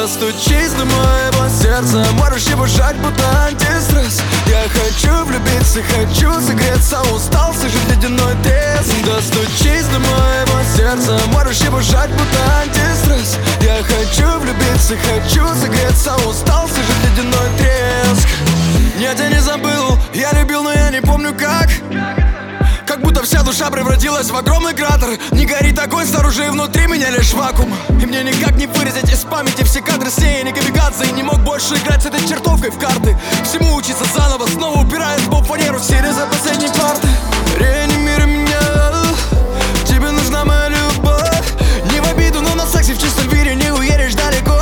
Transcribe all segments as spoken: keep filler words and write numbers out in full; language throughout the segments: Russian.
Достучись до моего сердца, можешь его сжать, будто антистресс. Я хочу влюбиться, хочу согреться, устал слышать ледяной треск. Достучись до моего сердца, можешь его сжать, будто антистресс. Я хочу влюбиться, хочу согреться, устал слышать ледяной треск. Нет, я не забыл, я любил, но я не помню как. Как будто вся душа превратилась в огромный кратер. Не горит огонь снаружи, внутри меня лишь вакуум. И мне никак не вырезать из памяти все кадры с ней. Навигации не мог больше играть с этой чертовкой в карты. Всему учиться заново, снова упираясь в бомб-фанеру в серии за последней парты. Реанимируй меня, тебе нужна моя любовь. Не в обиду, но на сексе в чистом виде не уедешь далеко.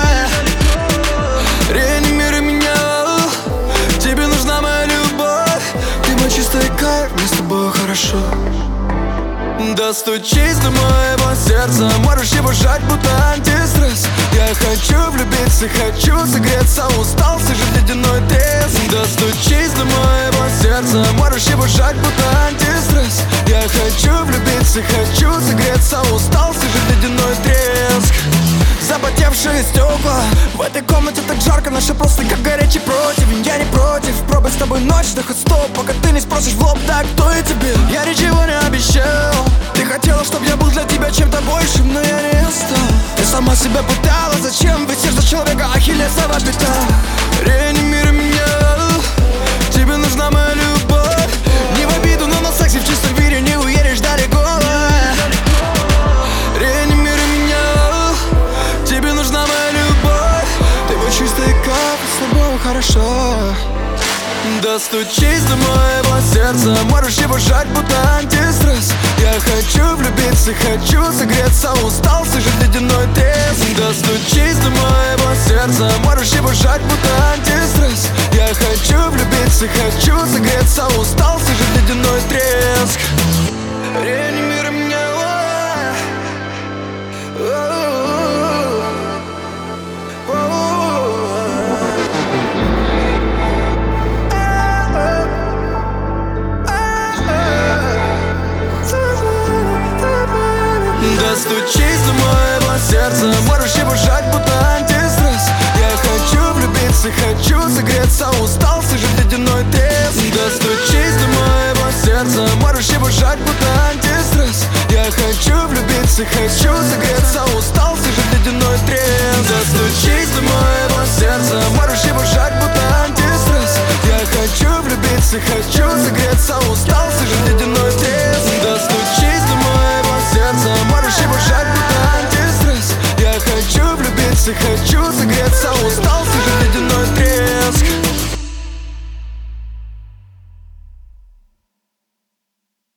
Реанимируй меня, тебе нужна моя любовь. Ты мой чистый кайф, мне с тобой хорошо. Достучись до моего сердца, можешь его сжать, будто антистресс. Я хочу влюбиться, хочу согреться, устал слышать ледяной треск. Достучись до моего сердца, можешь его сжать, будто антистресс. Я хочу влюбиться, хочу согреться, устал слышать ледяной треск. Запотевшие стекла, в этой комнате так жарко, наши просто как горячий противень. Я не против, пробуй с тобой ночь на ход-стоп, пока ты не спросишь в лоб, так кто я тебе? Я ничего не обещал. Ты хотела, чтоб я был для тебя чем-то большим, но я не стал. Ты сама себя пытала, зачем? Ведь сердце человека ахиллесова пята. Реанимируй меня, тебе нужна моя любовь. Не в обиду, но на сексе в чистом виде не уедешь далеко. Реанимируй меня, тебе нужна моя любовь. Ты мой чистый кайф, с тобой хорошо. Достучись до моего сердца, можешь его сжать, будто антистресс. Я хочу влюбиться, хочу согреться, устал слышать ледяной треск. Достучись до моего сердца, можешь его сжать, будто антистресс. Я хочу влюбиться, хочу согреться, устал слышать ледяной треск. Реанимируй меня. Достучись до моего сердца, можешь его сжать, будто антистресс. Я хочу влюбиться, хочу согреться, устал слышать ледяной треск. Достучись до моего сердца, можешь его сжать, будто антистресс. Я хочу влюбиться, хочу согреться, устал слышать ледяной треск. Достучись до моего сердца, можешь его сжать, будто антистресс. Я хочу влюбиться, хочу согреться, устал слышать ледяной треск. Достучись до моего сердца, можешь его сжать, будто антистресс. Я хочу влюбиться, хочу согреться, устал слышать ледяной треск.